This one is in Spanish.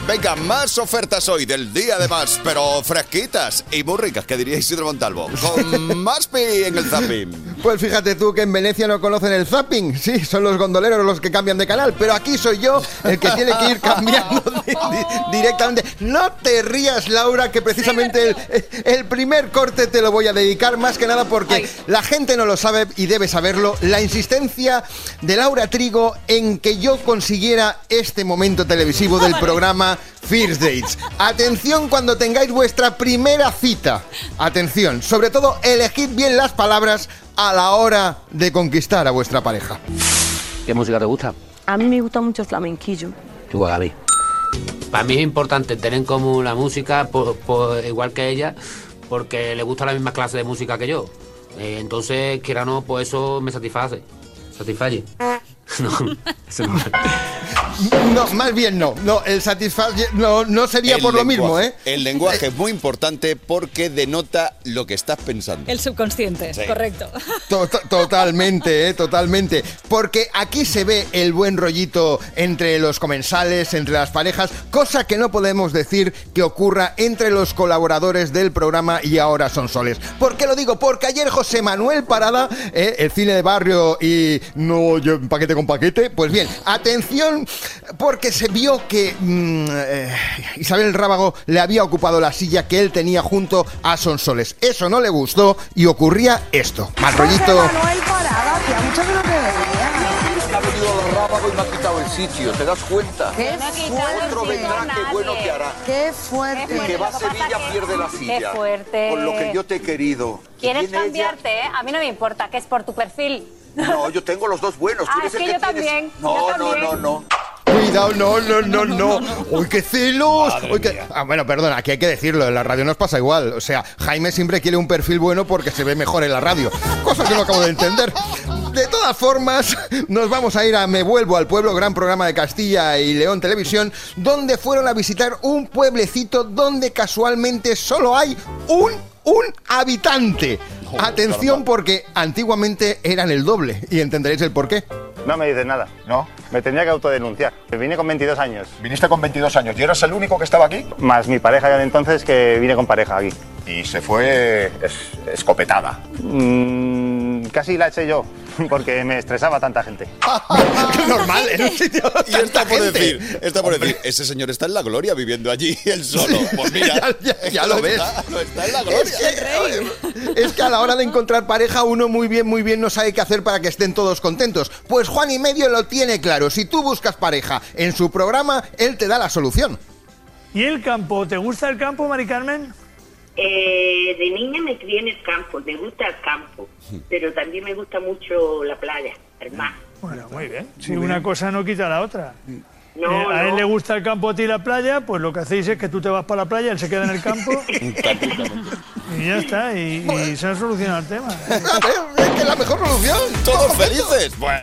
Venga, más ofertas hoy del día de más, pero fresquitas y muy ricas, que diría Isidro Montalvo. Con Maspi en el zapping. Pues fíjate tú que en Venecia no conocen el zapping. Sí, son los gondoleros los que cambian de canal, pero aquí soy yo el que tiene que ir cambiando directamente. No te rías, Laura, que precisamente el primer corte te lo voy a dedicar, más que nada porque la gente no lo sabe y debe saberlo. La insistencia de Laura Trigo en que yo consiguiera este momento televisivo del programa First Dates. Atención cuando tengáis vuestra primera cita. Atención, sobre todo elegid bien las palabras a la hora de conquistar a vuestra pareja. ¿Qué música te gusta? A mí me gusta mucho el flamenquillo. Tú, Gaby. Para mí es importante tener en común la música, igual que ella, porque le gusta la misma clase de música que yo. Entonces, quiera o no, pues eso me satisface. ¿Satisfalle? No, eso no. No, más bien no. No, el satisfacer no sería El por lo lenguaje. mismo, ¿eh? El lenguaje es muy importante porque denota lo que estás pensando. El subconsciente, Sí. correcto. Totalmente, totalmente. Porque aquí se ve el buen rollito entre los comensales, entre las parejas, cosa que no podemos decir que ocurra entre los colaboradores del programa y Ahora Son Soles. ¿Por qué lo digo? Porque ayer José Manuel Parada, el cine de barrio y no yo paquete con paquete, pues bien, atención, porque se vio que Isabel Rábago le había ocupado la silla que él tenía junto a Sonsoles. Eso no le gustó y ocurría esto. Mal rollito. Manuel Parada, hacía mucho que no te veía. Ha venido a Rábago y me ha quitado el sitio, ¿te das cuenta? Qué Otro vendrá, qué bueno que hará. Qué fuerte. El que va a Sevilla pierde la silla. Qué fuerte. Con lo que yo te he querido. ¿Quieres Viene cambiarte? A mí no me importa, que es por tu perfil. No, yo tengo los dos buenos. Tú Ah, eres es el que yo tienes- también, No, yo no, también. no. Cuidado, no. ¡Uy, qué celos! Uy, bueno, perdona, aquí hay que decirlo, en la radio nos pasa igual. O sea, Jaime siempre quiere un perfil bueno porque se ve mejor en la radio. Cosa que no acabo de entender. De todas formas, nos vamos a ir a Me Vuelvo al Pueblo, gran programa de Castilla y León Televisión, donde fueron a visitar un pueblecito donde casualmente solo hay un habitante. Atención porque antiguamente eran el doble y entenderéis el porqué. No me dices nada. ¿No? Me tendría que autodenunciar. Vine con 22 años. Viniste con 22 años. ¿Y eras el único que estaba aquí? Más mi pareja ya de entonces, que vine con pareja aquí. Y se fue escopetada. Casi la eché yo, porque me estresaba tanta gente. Normal, en un sitio. Y está por decir, ese señor está en la gloria viviendo allí, él solo. Pues mira, ya lo ves. Está en la gloria. Es que a la hora de encontrar pareja uno muy bien no sabe qué hacer para que estén todos contentos. Pues Juan y Medio lo tiene claro. Si tú buscas pareja en su programa, él te da la solución. ¿Y el campo? ¿Te gusta el campo, Mari Carmen? De niña me crié en el campo, me gusta el campo, pero también me gusta mucho la playa, el mar. Bueno, muy bien. Si una cosa no quita la otra. No, a él no. le gusta el campo, a ti la playa, pues lo que hacéis es que tú te vas para la playa, él se queda en el campo y ya está, y se ha solucionado el tema. Es que la mejor solución. Todos felices. Bueno.